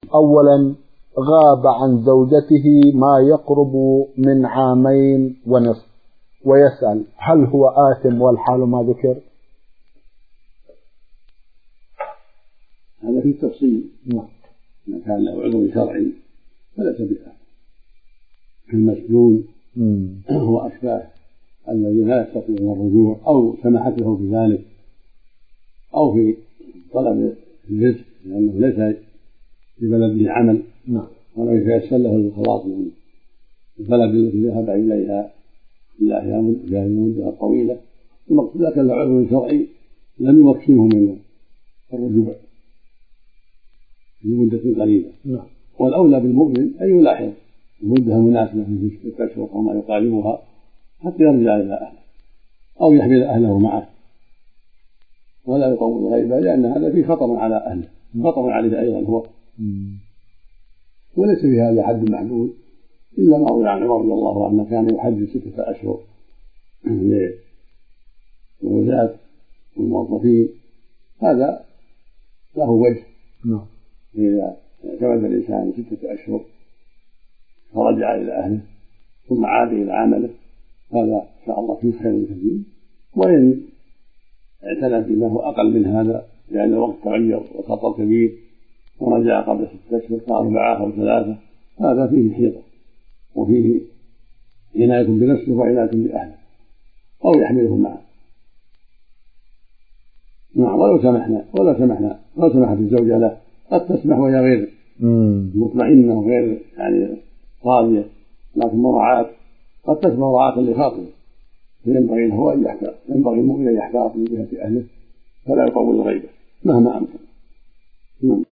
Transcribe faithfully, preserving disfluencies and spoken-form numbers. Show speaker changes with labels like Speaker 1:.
Speaker 1: أولا غاب عن زوجته ما يقرب من عامين ونصف، ويسأل هل هو آثم والحال ما ذكر؟
Speaker 2: هذا في التفصيل.
Speaker 1: نعم.
Speaker 2: إذا كان له عذر شرعي فليس بآثم كالمسجون وأشباه الذين لا يستطيعون الرجوع، أو سمحت له بذلك، أو في طلب الرزق لأنه ليس في بلده عمل وليس يتيسر له الخلاص من البلد التي ذهب إليها إلا في المدة الطويلة. المقصود لكن له عذر شرعي لم يمكنه من الرجوع في مدة قريبة. والأولى بالمؤمن أن يلاحظ المدة المناسبة في ستة أشهر أو ما يقاربها حتى يرجع إلى أهله، أو يحمل أهله معه ولا يطول الغيبة، لأن هذا فيه خطر على أهله، خطر عليه أيضا هو. وليس في هذا حد محدود، إلا ما روي عن عمر رضي الله عنه كان يحدد ستة أشهر للولاة والموظفين، هذا له وجه. إذا اعتمد الإنسان ستة أشهر فرجع إلى أهله ثم عاد إلى عمله هذا إن شاء الله فيه خير كثير. وإن اعتنى بما هو أقل من هذا لأن الوقت تغير وخطر كبير ورجع قبل ستة أشهر كأربعة أو ثلاثة، هذا فيه حيطة وفيه عناية بنفسه وعناية بأهله، أو يحمله معه. نعم. ولو سمحنا ولو سمحنا ولو سمحت الزوجة له قد تسمح وهي غير مطمئنة وغير يعني راضية، لكن مراعاة قد تسمح مراعاة لخاطره، فينبغي له أن يحتاط، ينبغي المؤمن أن يحتاط من جهة أهله فلا يطول الغيبة مهما أمكن.